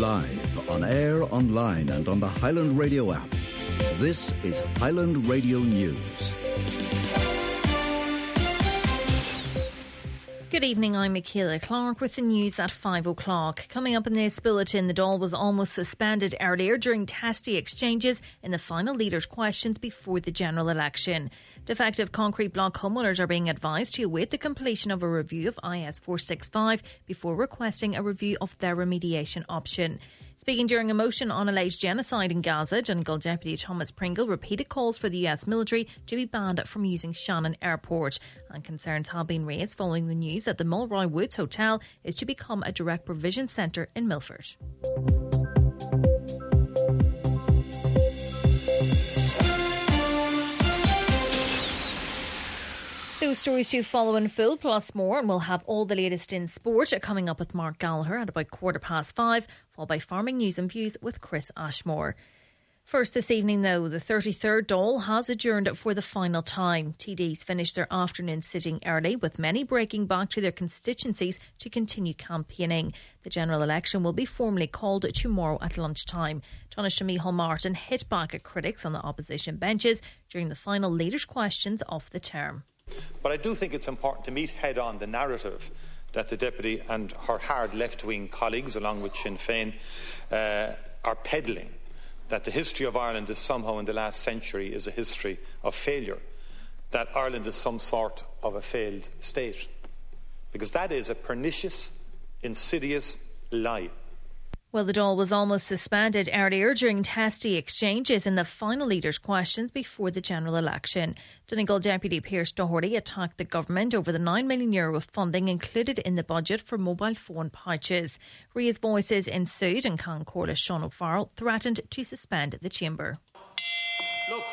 Live, on air, online and on the Highland Radio app. This is Highland Radio News. Good evening, I'm Michaela Clark with the news at 5 o'clock. Coming up in this bulletin, the Dáil was almost suspended earlier during testy exchanges in the final leaders' questions before the general election. Defective concrete block homeowners are being advised to await the completion of a review of IS 465 before requesting a review of their remediation option. Speaking during a motion on alleged genocide in Gaza, Donegal Deputy Thomas Pringle repeated calls for the US military to be banned from using Shannon Airport. And concerns have been raised following the news that the Mulroy Woods Hotel is to become a direct provision centre in Milford. Those stories to follow in full, plus more, and we'll have all the latest in sport coming up with Mark Gallagher at about 5:15, followed by farming news and views with Chris Ashmore. First this evening, though, the 33rd Dáil has adjourned for the final time. TDs finished their afternoon sitting early, with many breaking back to their constituencies to continue campaigning. The general election will be formally called tomorrow at lunchtime. Taoiseach Micheál Martin hit back at critics on the opposition benches during the final leaders' questions of the term. But I do think it's important to meet head-on the narrative that the Deputy and her hard left-wing colleagues, along with Sinn Féin, are peddling, that the history of Ireland is somehow in the last century is a history of failure, that Ireland is some sort of a failed state. Because that is a pernicious, insidious lie. Well, the Dáil was almost suspended earlier during testy exchanges in the final leaders' questions before the general election. Donegal Deputy Pearse Doherty attacked the government over the €9 million of funding included in the budget for mobile phone pouches. Raised voices ensued and Can Corliss Sean O'Farrell threatened to suspend the chamber. Look,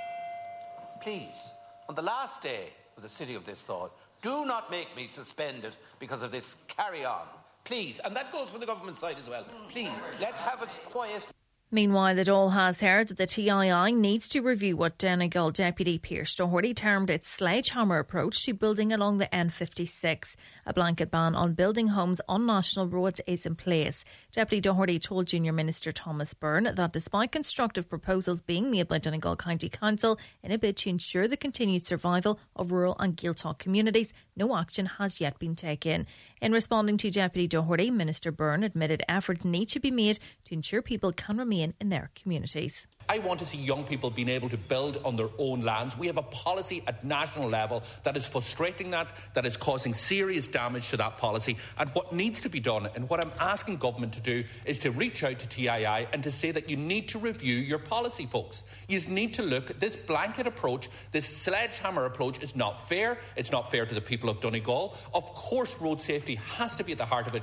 please, on the last day of the City of this Dáil, do not make me suspend it because of this carry-on. Please, and that goes for the government side as well. Please, let's have it quiet. Meanwhile, the Dáil has heard that the TII needs to review what Donegal Deputy Pearse Doherty termed its sledgehammer approach to building along the N56. A blanket ban on building homes on national roads is in place. Deputy Doherty told Junior Minister Thomas Byrne that despite constructive proposals being made by Donegal County Council in a bid to ensure the continued survival of rural and Gaeltacht communities, no action has yet been taken. In responding to Deputy Doherty, Minister Byrne admitted efforts need to be made to ensure people can remain in their communities. I want to see young people being able to build on their own lands. We have a policy at national level that is frustrating that is causing serious damage to that policy. And what needs to be done, and what I'm asking government to do, is to reach out to TII and to say that you need to review your policy, folks. You need to look at this blanket approach. This sledgehammer approach is not fair. It's not fair to the people of Donegal. Of course, road safety has to be at the heart of it.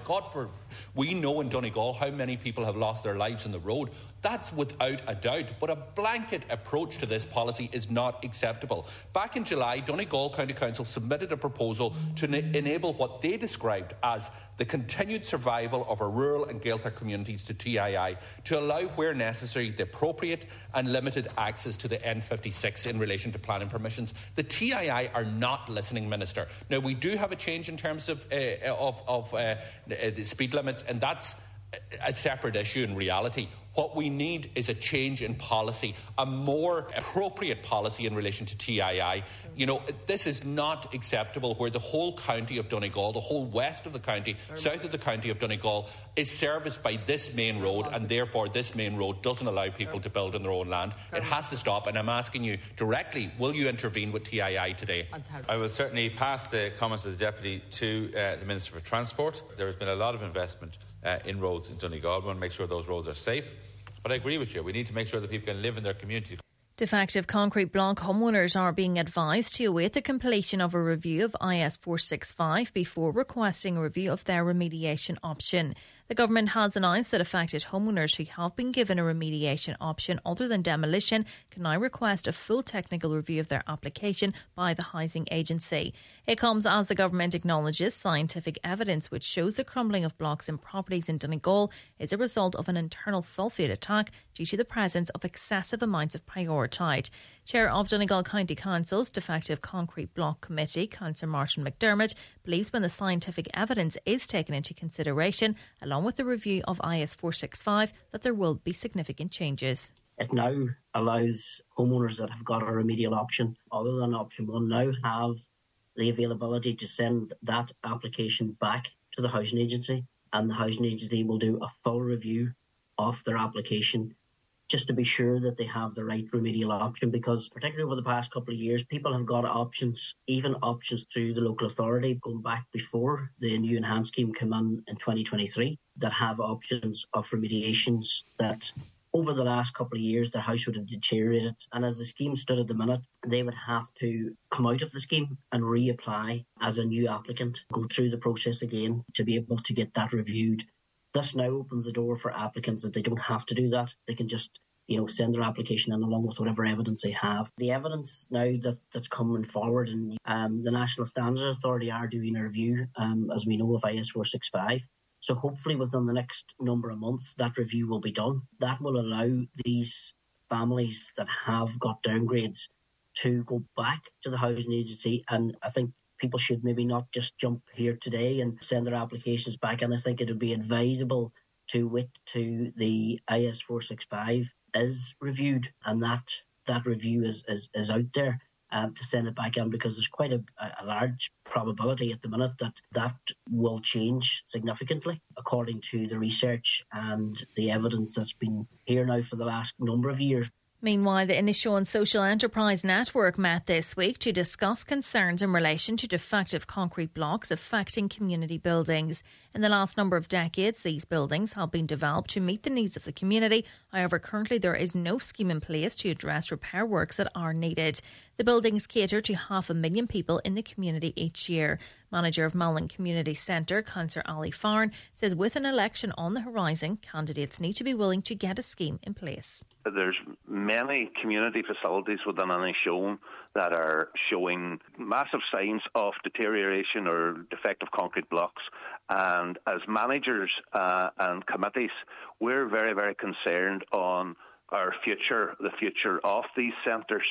We know in Donegal how many people have lost their lives on the road. That's without a doubt. But a blanket approach to this policy is not acceptable. Back in July, Donegal County Council submitted a proposal to enable what they described as the continued survival of our rural and Gaeltacht communities to TII, to allow, where necessary, the appropriate and limited access to the N56 in relation to planning permissions. The TII are not listening, Minister. Now, we do have a change in terms of the speed limits, and that's a separate issue in reality. What we need is a change in policy, a more appropriate policy in relation to TII. You know, this is not acceptable where the whole county of Donegal, the whole west of the county, south of the county of Donegal, is serviced by this main road, and therefore this main road doesn't allow people to build on their own land. It has to stop, and I'm asking you directly, will you intervene with TII today? I will certainly pass the comments of the Deputy to the Minister for Transport. There has been a lot of investment in roads in Donegal. We want to make sure those roads are safe. But I agree with you. We need to make sure that people can live in their community. Defective concrete block homeowners are being advised to await the completion of a review of IS 465 before requesting a review of their remediation option. The government has announced that affected homeowners who have been given a remediation option other than demolition can now request a full technical review of their application by the housing agency. It comes as the government acknowledges scientific evidence which shows the crumbling of blocks in properties in Donegal is a result of an internal sulphate attack due to the presence of excessive amounts of pyrrhotite. Chair of Donegal County Council's Defective Concrete Block Committee, Councillor Martin McDermott, believes when the scientific evidence is taken into consideration, along along with the review of IS 465, that there will be significant changes. It now allows homeowners that have got a remedial option, other than option one, now have the availability to send that application back to the housing agency, and the housing agency will do a full review of their application just to be sure that they have the right remedial option, because particularly over the past couple of years, people have got options, even options through the local authority going back before the new enhanced scheme came in 2023, that have options of remediations that over the last couple of years, their house would have deteriorated. And as the scheme stood at the minute, they would have to come out of the scheme and reapply as a new applicant, go through the process again to be able to get that reviewed. This now opens the door for applicants that they don't have to do that. They can just, send their application in along with whatever evidence they have. The evidence now that's coming forward, and the National Standards Authority are doing a review, as we know, of IS 465. So hopefully within the next number of months, that review will be done. That will allow these families that have got downgrades to go back to the housing agency. And I think people should maybe not just jump here today and send their applications back. And I think it would be advisable to wait to the IS 465 is reviewed, and that review is out there. To send it back in, because there's quite a large probability at the minute that will change significantly according to the research and the evidence that's been here now for the last number of years. Meanwhile, the Inishowen Social Enterprise Network met this week to discuss concerns in relation to defective concrete blocks affecting community buildings. In the last number of decades, these buildings have been developed to meet the needs of the community. However, currently there is no scheme in place to address repair works that are needed. The buildings cater to 500,000 people in the community each year. Manager of Malin Community Centre, Councillor Ali Farn, says with an election on the horizon, candidates need to be willing to get a scheme in place. There's many community facilities within Inishowen that are showing massive signs of deterioration or defective concrete blocks. And as managers and committees, we're very, very concerned on our future, the future of these centres.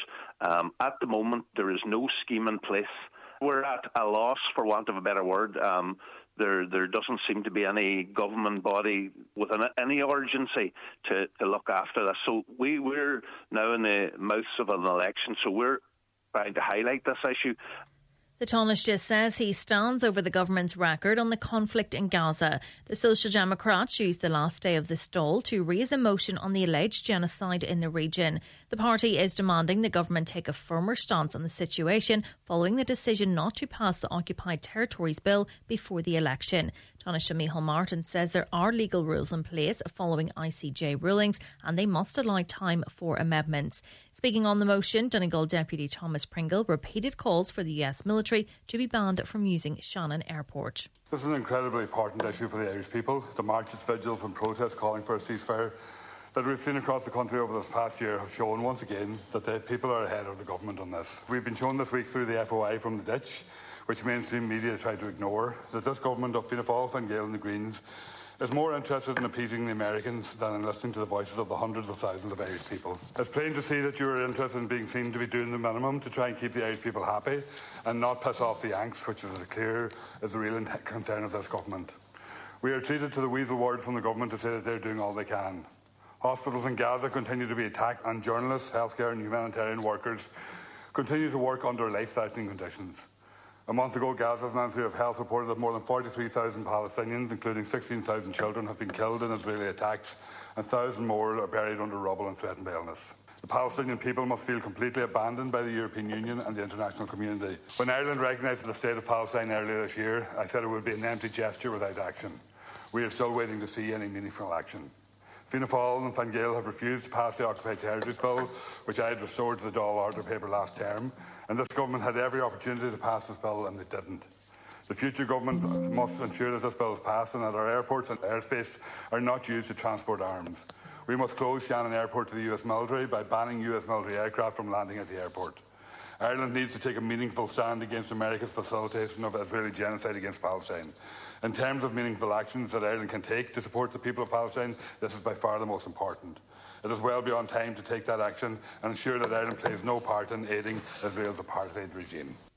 At the moment, there is no scheme in place. We're at a loss, for want of a better word. There doesn't seem to be any government body with any urgency to look after this. So we're now in the mouths of an election, so we're trying to highlight this issue. The Taoiseach says he stands over the government's record on the conflict in Gaza. The Social Democrats used the last day of the Dáil to raise a motion on the alleged genocide in the region. The party is demanding the government take a firmer stance on the situation following the decision not to pass the Occupied Territories Bill before the election. Taoiseach Micheál Martin says there are legal rules in place following ICJ rulings and they must allow time for amendments. Speaking on the motion, Donegal Deputy Thomas Pringle repeated calls for the US military to be banned from using Shannon Airport. This is an incredibly important issue for the Irish people. The marches, vigils and protests calling for a ceasefire that we've seen across the country over this past year have shown once again that the people are ahead of the government on this. We've been shown this week through the FOI from the ditch, which mainstream media try to ignore, that this government of Fianna Fáil, Fine Gael and the Greens is more interested in appeasing the Americans than in listening to the voices of the hundreds of thousands of Irish people. It's plain to see that you are interested in being seen to be doing the minimum to try and keep the Irish people happy and not piss off the Yanks, which is as clear as the real concern of this government. We are treated to the weasel word from the government to say that they're doing all they can. Hospitals in Gaza continue to be attacked and journalists, healthcare and humanitarian workers continue to work under life-threatening conditions. A month ago, Gaza's Ministry of Health reported that more than 43,000 Palestinians, including 16,000 children, have been killed in Israeli attacks and 1,000 more are buried under rubble and threatened by illness. The Palestinian people must feel completely abandoned by the European Union and the international community. When Ireland recognised the state of Palestine earlier this year, I said it would be an empty gesture without action. We are still waiting to see any meaningful action. Fianna Fáil and Fine Gael have refused to pass the Occupied Territories Bill, which I had restored to the Dáil Order paper last term, and this government had every opportunity to pass this bill and they didn't. The future government must ensure that this bill is passed and that our airports and airspace are not used to transport arms. We must close Shannon Airport to the US military by banning US military aircraft from landing at the airport. Ireland needs to take a meaningful stand against America's facilitation of Israeli genocide against Palestine. In terms of meaningful actions that Ireland can take to support the people of Palestine, this is by far the most important. It is well beyond time to take that action and ensure that Ireland plays no part in aiding Israel's apartheid regime.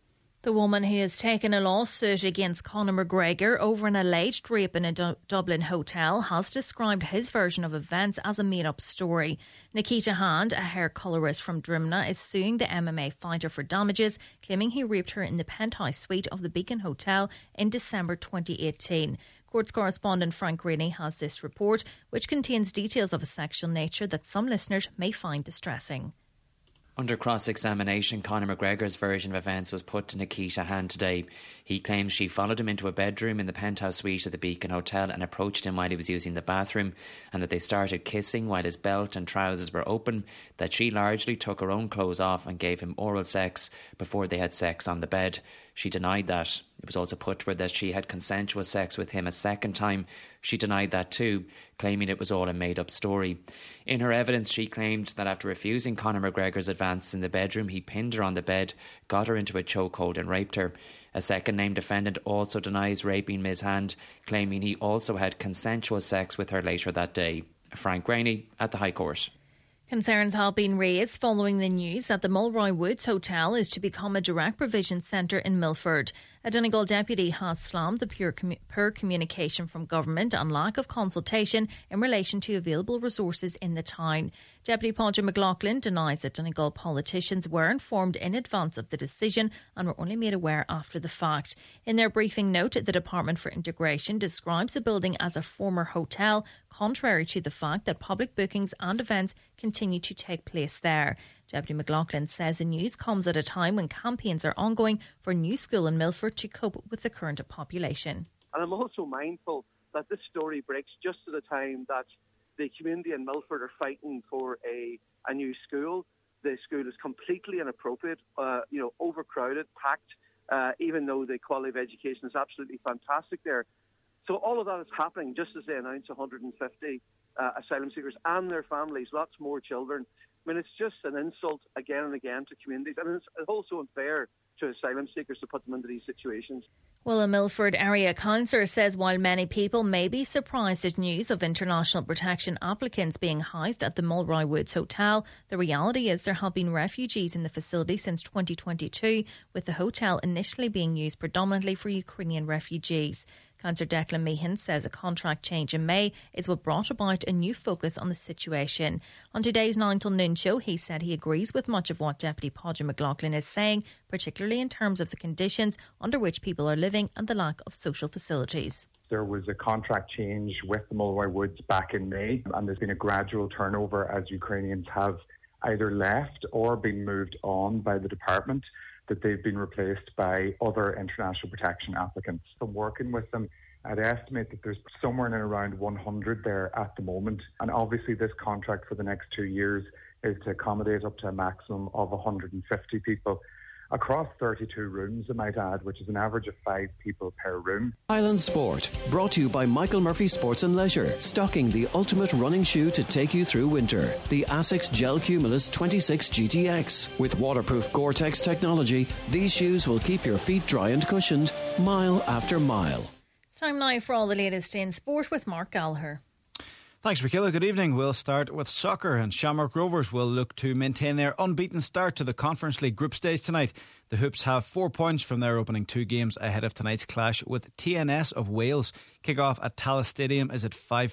The woman who has taken a lawsuit against Conor McGregor over an alleged rape in a Dublin hotel has described his version of events as a made-up story. Nikita Hand, a hair colourist from Drimna, is suing the MMA fighter for damages, claiming he raped her in the penthouse suite of the Beacon Hotel in December 2018. Courts correspondent Frank Rainey has this report, which contains details of a sexual nature that some listeners may find distressing. Under cross-examination, Conor McGregor's version of events was put to Nikita Hand today. He claims she followed him into a bedroom in the penthouse suite of the Beacon Hotel and approached him while he was using the bathroom, and that they started kissing while his belt and trousers were open, that she largely took her own clothes off and gave him oral sex before they had sex on the bed. She denied that. It was also put to her that she had consensual sex with him a second time. She denied that too, claiming it was all a made-up story. In her evidence, she claimed that after refusing Conor McGregor's advance in the bedroom, he pinned her on the bed, got her into a chokehold and raped her. A second named defendant also denies raping Ms. Hand, claiming he also had consensual sex with her later that day. Frank Rainey at the High Court. Concerns have been raised following the news that the Mulroy Woods Hotel is to become a direct provision centre in Milford. A Donegal deputy has slammed the poor communication from government and lack of consultation in relation to available resources in the town. Deputy Padraig McLaughlin denies that Donegal politicians were informed in advance of the decision and were only made aware after the fact. In their briefing note, the Department for Integration describes the building as a former hotel, contrary to the fact that public bookings and events continue to take place there. Deputy McLaughlin says the news comes at a time when campaigns are ongoing for a new school in Milford to cope with the current population. And I'm also mindful that this story breaks just at a time that the community in Milford are fighting for a new school. The school is completely inappropriate, overcrowded, packed, even though the quality of education is absolutely fantastic there. So all of that is happening just as they announce 150 asylum seekers and their families, lots more children. I mean, it's just an insult again and again to communities, and it's also unfair to asylum seekers to put them into these situations. Well, a Milford area councillor says while many people may be surprised at news of international protection applicants being housed at the Mulroy Woods Hotel, the reality is there have been refugees in the facility since 2022, with the hotel initially being used predominantly for Ukrainian refugees. Councillor Declan Meehan says a contract change in May is what brought about a new focus on the situation. On today's 9 till noon show, he said he agrees with much of what Deputy Padraig McLaughlin is saying, particularly in terms of the conditions under which people are living and the lack of social facilities. There was a contract change with the Mulroy Woods back in May, and there's been a gradual turnover as Ukrainians have either left or been moved on by the department, that they've been replaced by other international protection applicants. From working with them, I'd estimate that there's somewhere in and around 100 there at the moment. And obviously this contract for the next 2 years is to accommodate up to a maximum of 150 people across 32 rooms, I might add, which is an average of 5 people per room. Highland Sport, brought to you by Michael Murphy Sports and Leisure, stocking the ultimate running shoe to take you through winter. The Asics Gel Cumulus 26 GTX. With waterproof Gore-Tex technology, these shoes will keep your feet dry and cushioned mile after mile. It's time now for all the latest in sport with Mark Gallagher. Thanks, Michaela. Good evening. We'll start with soccer, and Shamrock Rovers will look to maintain their unbeaten start to the Conference League group stage tonight. The Hoops have 4 points from their opening 2 games ahead of tonight's clash with TNS of Wales. Kick-off at Tallaght Stadium is at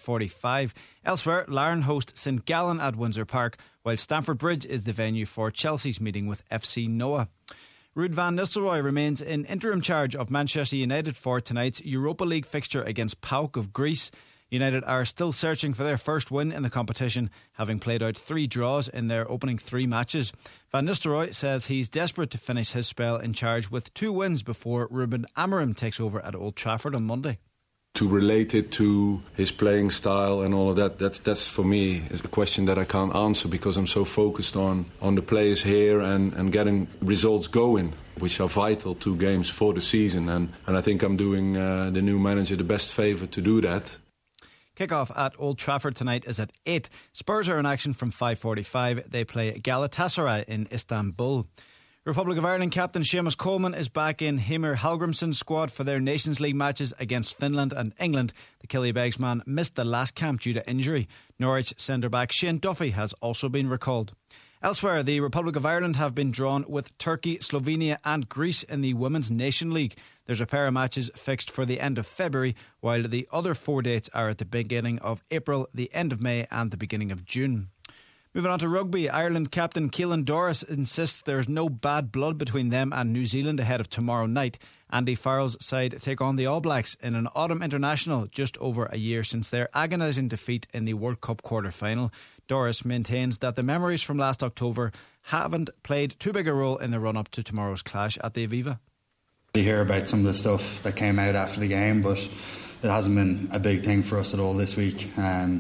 5:45. Elsewhere, Larne host St Gallen at Windsor Park, while Stamford Bridge is the venue for Chelsea's meeting with FC Noah. Ruud van Nistelrooy remains in interim charge of Manchester United for tonight's Europa League fixture against PAOK of Greece. United are still searching for their first win in the competition, having played out 3 draws in their opening 3 matches. Van Nistelrooy says he's desperate to finish his spell in charge with 2 wins before Ruben Amorim takes over at Old Trafford on Monday. To relate it to his playing style and all of that, that's for me is a question that I can't answer because I'm so focused on the players here and getting results going, which are vital 2 games for the season. And I think I'm doing the new manager the best favour to do that. Kick-off at Old Trafford tonight is at 8. Spurs are in action from 5:45. They play Galatasaray in Istanbul. Republic of Ireland captain Seamus Coleman is back in Heimir Hallgrimsson's squad for their Nations League matches against Finland and England. The Killybegs man missed the last camp due to injury. Norwich centre-back Shane Duffy has also been recalled. Elsewhere, the Republic of Ireland have been drawn with Turkey, Slovenia and Greece in the Women's Nation League. There's a pair of matches fixed for the end of February, while the other 4 dates are at the beginning of April, the end of May and the beginning of June. Moving on to rugby, Ireland captain Keelan Doris insists there's no bad blood between them and New Zealand ahead of tomorrow night. Andy Farrell's side take on the All Blacks in an autumn international just over a year since their agonising defeat in the World Cup quarter-final. Doris maintains that the memories from last October haven't played too big a role in the run-up to tomorrow's clash at the Aviva. You hear about some of the stuff that came out after the game, but it hasn't been a big thing for us at all this week.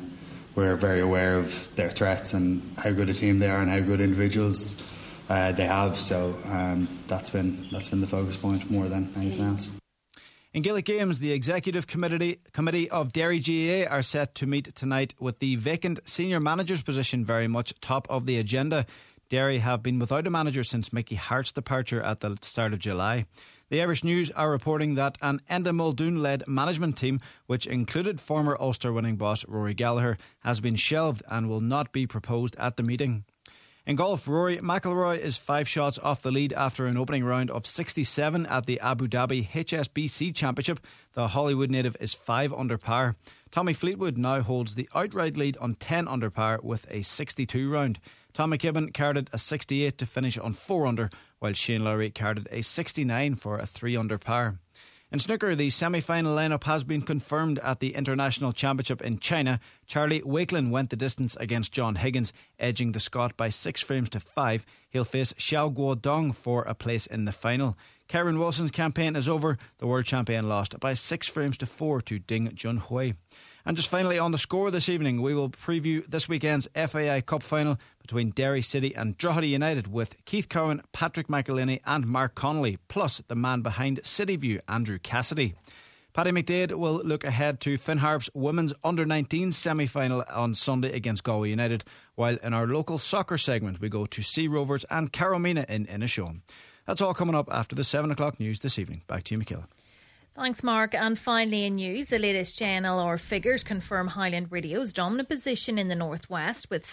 We're very aware of their threats and how good a team they are and how good individuals they have. So that's been the focus point more than anything else. In Gaelic Games, the Executive Committee of Derry GAA are set to meet tonight with the vacant senior manager's position very much top of the agenda. Derry have been without a manager since Mickey Hart's departure at the start of July. The Irish News are reporting that an Enda Muldoon-led management team, which included former Ulster winning boss Rory Gallagher, has been shelved and will not be proposed at the meeting. In golf, Rory McIlroy is 5 shots off the lead after an opening round of 67 at the Abu Dhabi HSBC Championship. The Hollywood native is 5 under par. Tommy Fleetwood now holds the outright lead on 10 under par with a 62 round. Tom McKibben carded a 68 to finish on 4 under, while Shane Lowry carded a 69 for a 3 under par. In snooker, the semi-final lineup has been confirmed at the International Championship in China. Charlie Wakelin went the distance against John Higgins, edging the Scot by 6 frames to 5. He'll face Xiao Guodong for a place in the final. Karen Wilson's campaign is over. The world champion lost by 6 frames to 4 to Ding Junhui. And just finally on the score this evening, we will preview this weekend's FAI Cup final between Derry City and Drogheda United with Keith Cowan, Patrick McElhinney and Mark Connolly, plus the man behind Cityview, Andrew Cassidy. Paddy McDade will look ahead to Finn Harp's Women's Under-19 semi-final on Sunday against Galway United, while in our local soccer segment we go to Sea Rovers and Caromina in Inishowen. That's all coming up after the 7 o'clock news this evening. Back to you, Michaela. Thanks, Mark. And finally in news, the latest JNLR figures confirm Highland Radio's dominant position in the northwest, with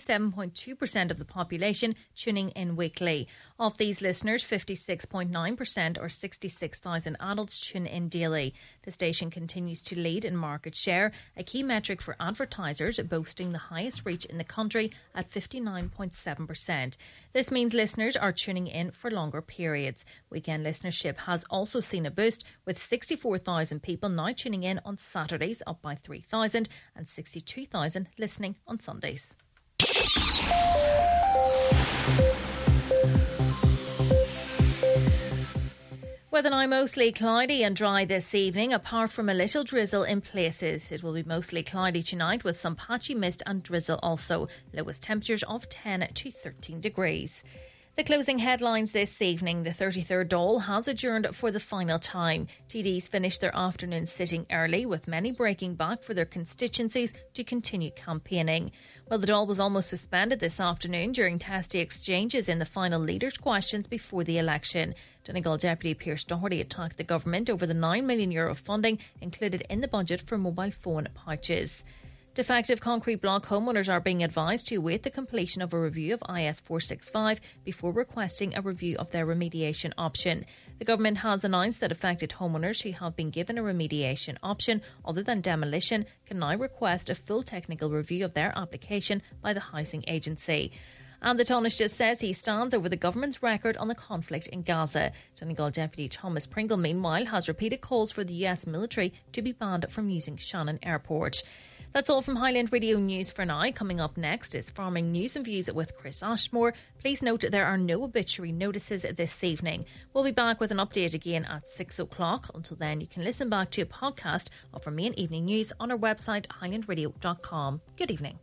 77.2% of the population tuning in weekly. Of these listeners, 56.9% or 66,000 adults tune in daily. The station continues to lead in market share, a key metric for advertisers, boasting the highest reach in the country at 59.7%. This means listeners are tuning in for longer periods. Weekend listenership has also seen a boost, with 64,000 people now tuning in on Saturdays, up by 3,000, and 62,000 listening on Sundays. Weather now mostly cloudy and dry this evening, apart from a little drizzle in places. It will be mostly cloudy tonight with some patchy mist and drizzle also. Lowest temperatures of 10 to 13 degrees. The closing headlines this evening. The 33rd Dáil has adjourned for the final time. TDs finished their afternoon sitting early, with many breaking back for their constituencies to continue campaigning. Well, the Dáil was almost suspended this afternoon during testy exchanges in the final leaders' questions before the election. Donegal Deputy Pearse Doherty attacked the government over the €9 million funding included in the budget for mobile phone pouches. Defective concrete block homeowners are being advised to await the completion of a review of IS 465 before requesting a review of their remediation option. The government has announced that affected homeowners who have been given a remediation option other than demolition can now request a full technical review of their application by the housing agency. And the Taoiseach says he stands over the government's record on the conflict in Gaza. Donegal Deputy Thomas Pringle, meanwhile, has repeated calls for the US military to be banned from using Shannon Airport. That's all from Highland Radio News for now. Coming up next is Farming News and Views with Chris Ashmore. Please note there are no obituary notices this evening. We'll be back with an update again at 6 o'clock. Until then, you can listen back to a podcast of our main evening news on our website, highlandradio.com. Good evening.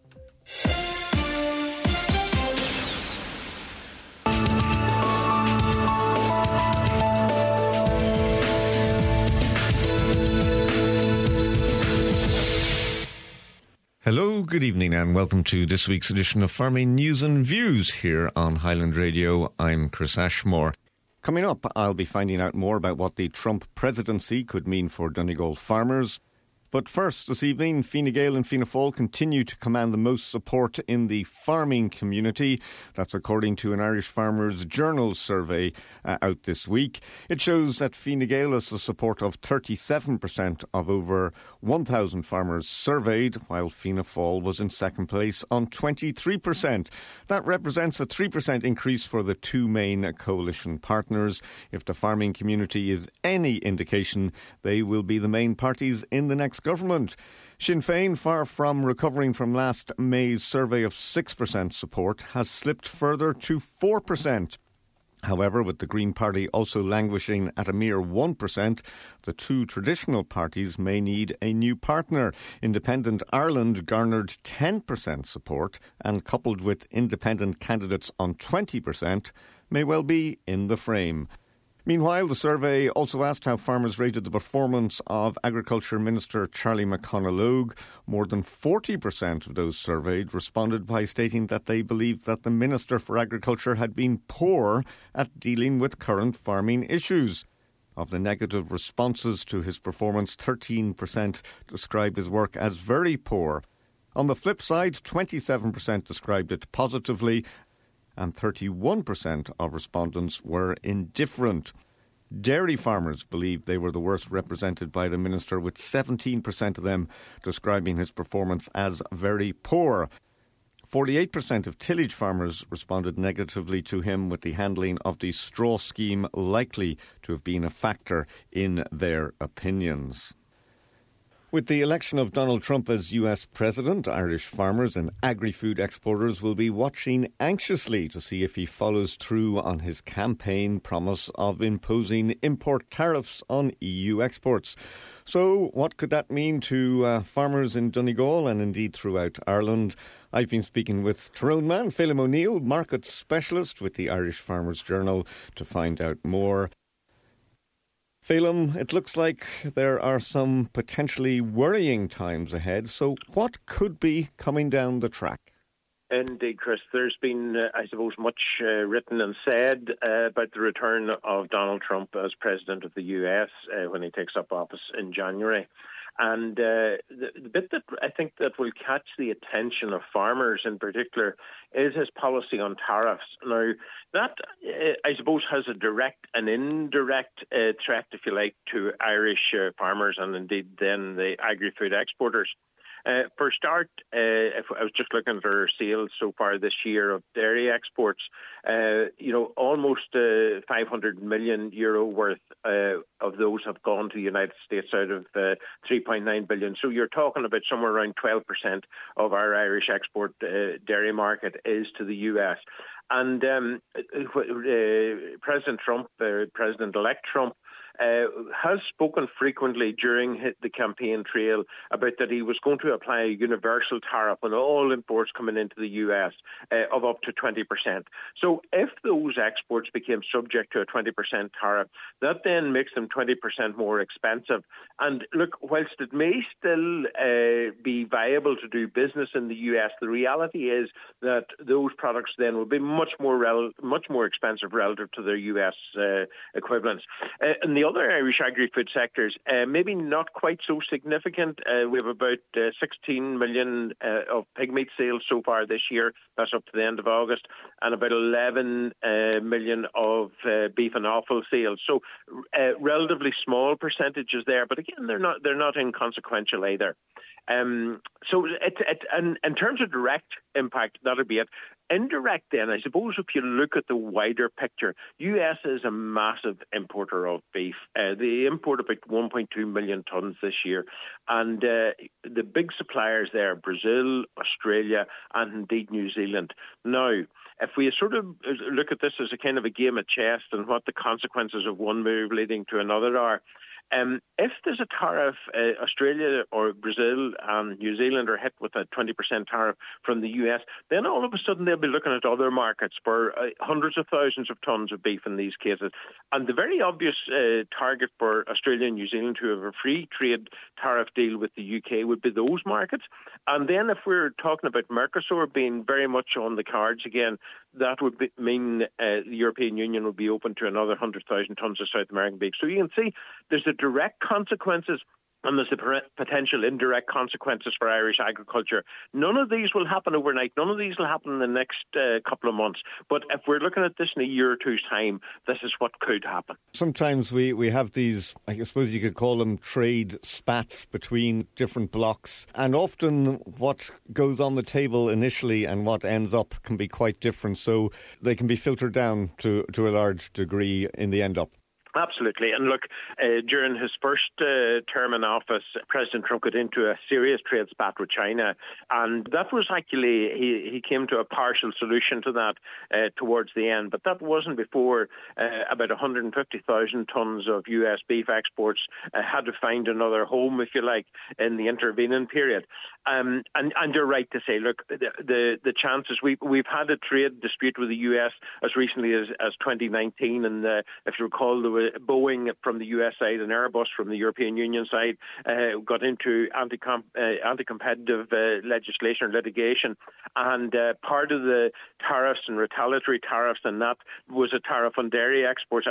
Hello, good evening and welcome to this week's edition of Farming News and Views here on Highland Radio. I'm Chris Ashmore. Coming up, I'll be finding out more about what the Trump presidency could mean for Donegal farmers. But first, this evening, Fine Gael and Fianna Fáil continue to command the most support in the farming community. That's according to an Irish Farmers Journal survey out this week. It shows that Fine Gael has the support of 37% of over 1,000 farmers surveyed, while Fianna Fáil was in second place on 23%. That represents a 3% increase for the two main coalition partners. If the farming community is any indication, they will be the main parties in the next government. Sinn Féin, far from recovering from last May's survey of 6% support, has slipped further to 4%. However, with the Green Party also languishing at a mere 1%, the two traditional parties may need a new partner. Independent Ireland garnered 10% support and, coupled with independent candidates on 20%, may well be in the frame. Meanwhile, the survey also asked how farmers rated the performance of Agriculture Minister Charlie McConalogue. More than 40% of those surveyed responded by stating that they believed that the Minister for Agriculture had been poor at dealing with current farming issues. Of the negative responses to his performance, 13% described his work as very poor. On the flip side, 27% described it positively, and 31% of respondents were indifferent. Dairy farmers believed they were the worst represented by the minister, with 17% of them describing his performance as very poor. 48% of tillage farmers responded negatively to him, with the handling of the straw scheme likely to have been a factor in their opinions. With the election of Donald Trump as US President, Irish farmers and agri-food exporters will be watching anxiously to see if he follows through on his campaign promise of imposing import tariffs on EU exports. So what could that mean to farmers in Donegal and indeed throughout Ireland? I've been speaking with Tyrone man, Phelim O'Neill, market specialist with the Irish Farmers Journal, to find out more. Phelim, it looks like there are some potentially worrying times ahead. So what could be coming down the track? Indeed, Chris. There's been, I suppose, much written and said about the return of Donald Trump as President of the US when he takes up office in January. And the bit that I think that will catch the attention of farmers in particular is his policy on tariffs. Now, that, I suppose, has a direct and indirect threat, if you like, to Irish farmers and indeed then the agri-food exporters. For a start, if I was just looking at our sales so far this year of dairy exports, almost €500 million worth of those have gone to the United States out of 3.9 billion. So you're talking about somewhere around 12% of our Irish export dairy market is to the US. And President Trump, President-elect Trump, has spoken frequently during the campaign trail about that he was going to apply a universal tariff on all imports coming into the US of up to 20%. So if those exports became subject to a 20% tariff, that then makes them 20% more expensive. And look, whilst it may still be viable to do business in the US, the reality is that those products then will be much more expensive relative to their US equivalents. And the other Irish agri-food sectors, maybe not quite so significant. We have about 16 million of pig meat sales so far this year. That's up to the end of August, and about 11 million of beef and offal sales. So relatively small percentages there, but again, they're not inconsequential either. So in terms of direct impact, that'll be it. Indirect then, I suppose if you look at the wider picture, US is a massive importer of beef. They import about 1.2 million tonnes this year. And the big suppliers there, Brazil, Australia, and indeed New Zealand. Now, if we sort of look at this as a kind of a game of chess and what the consequences of one move leading to another are, if there's a tariff, Australia or Brazil and New Zealand are hit with a 20% tariff from the US, then all of a sudden they'll be looking at other markets for hundreds of thousands of tonnes of beef in these cases. And the very obvious target for Australia and New Zealand to have a free trade tariff deal with the UK would be those markets. And then if we're talking about Mercosur being very much on the cards again, that would mean the European Union would be open to another 100,000 tonnes of South American beef. So you can see there's the direct consequences and there's the potential indirect consequences for Irish agriculture. None of these will happen overnight. None of these will happen in the next couple of months. But if we're looking at this in a year or two's time, this is what could happen. Sometimes we have these, I suppose you could call them trade spats between different blocs. And often what goes on the table initially and what ends up can be quite different. So they can be filtered down to a large degree in the end up. Absolutely. And look, during his first term in office, President Trump got into a serious trade spat with China. And that was actually, he came to a partial solution to that towards the end. But that wasn't before about 150,000 tonnes of US beef exports had to find another home, if you like, in the intervening period. And you're right to say, look, the chances, we've had a trade dispute with the US as recently as 2019. And if you recall, there was Boeing from the US side and Airbus from the European Union side got into anti-competitive legislation or litigation, and part of the tariffs and retaliatory tariffs and that was a tariff on dairy exports,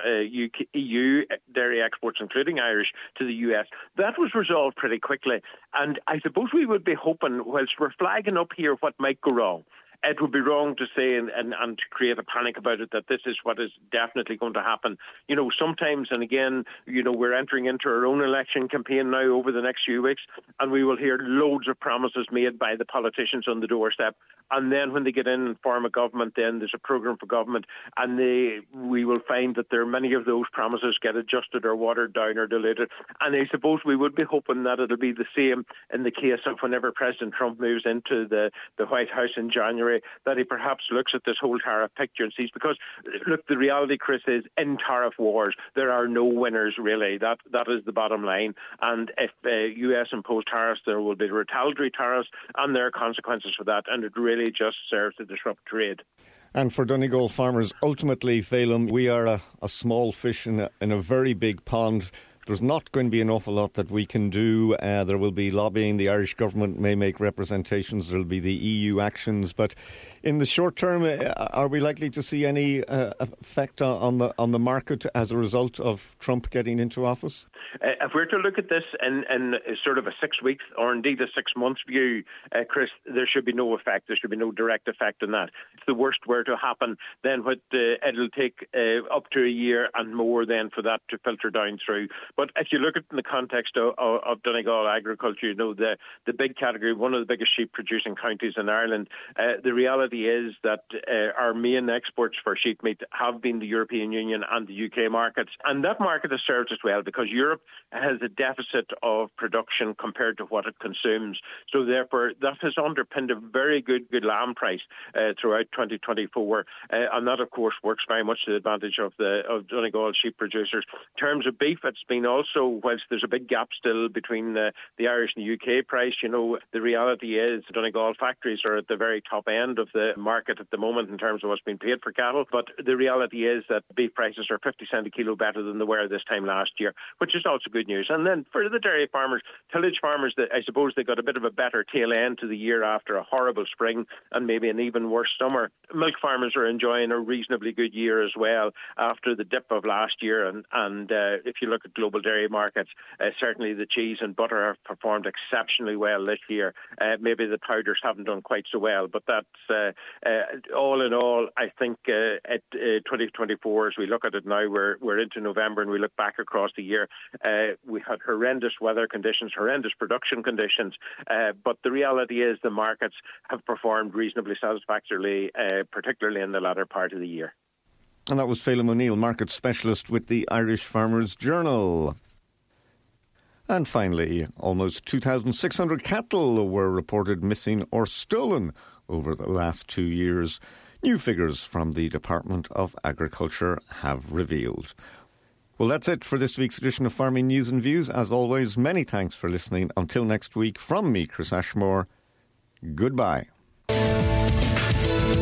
EU dairy exports, including Irish, to the US. That was resolved pretty quickly, and I suppose we would be hoping, whilst we're flagging up here what might go wrong, it would be wrong to say and to create a panic about it that this is what is definitely going to happen. You know, sometimes, and again, you know, we're entering into our own election campaign now over the next few weeks, and we will hear loads of promises made by the politicians on the doorstep. And then when they get in and form a government, then there's a programme for government, and we will find that there are many of those promises get adjusted or watered down or diluted. And I suppose we would be hoping that it'll be the same in the case of whenever President Trump moves into the White House in January, that he perhaps looks at this whole tariff picture and sees, because, look, the reality, Chris, is in tariff wars, there are no winners, really. That is the bottom line. And if US impose tariffs, there will be retaliatory tariffs, and there are consequences for that, and it really just serves to disrupt trade. And for Donegal farmers, ultimately, Phelim, we are a small fish in a very big pond. There's not going to be an awful lot that we can do. There will be lobbying. The Irish government may make representations. There will be the EU actions. But in the short term, are we likely to see any effect on the market as a result of Trump getting into office? If we're to look at this in sort of a 6 weeks or indeed a 6 months view, Chris, there should be no effect. There should be no direct effect on that. If the worst were to happen, then it'll take up to a year and more then for that to filter down through. But if you look at it in the context of Donegal agriculture, you know, the big category, one of the biggest sheep producing counties in Ireland, the reality is that our main exports for sheep meat have been the European Union and the UK markets. And that market has served us well because Europe has a deficit of production compared to what it consumes. So therefore, that has underpinned a very good lamb price throughout 2024. And that, of course, works very much to the advantage of Donegal sheep producers. In terms of beef, it's been also, whilst there's a big gap still between the Irish and the UK price, you know, the reality is Donegal factories are at the very top end of the market at the moment in terms of what's being paid for cattle. But the reality is that beef prices are 50 cents a kilo better than they were this time last year, which is also good news. And then for the dairy farmers, tillage farmers, I suppose they got a bit of a better tail end to the year after a horrible spring and maybe an even worse summer. Milk farmers are enjoying a reasonably good year as well after the dip of last year. And if you look at global dairy markets, certainly the cheese and butter have performed exceptionally well this year. Maybe the powders haven't done quite so well, but that's all in all, I think at 2024, as we look at it now, we're into November and we look back across the year, we had horrendous weather conditions, horrendous production conditions, but the reality is the markets have performed reasonably satisfactorily, particularly in the latter part of the year. And that was Phelim O'Neill, market specialist with the Irish Farmers Journal. And finally, almost 2,600 cattle were reported missing or stolen over the last 2 years. New figures from the Department of Agriculture have revealed. Well, that's it for this week's edition of Farming News and Views. As always, many thanks for listening. Until next week, from me, Chris Ashmore, goodbye.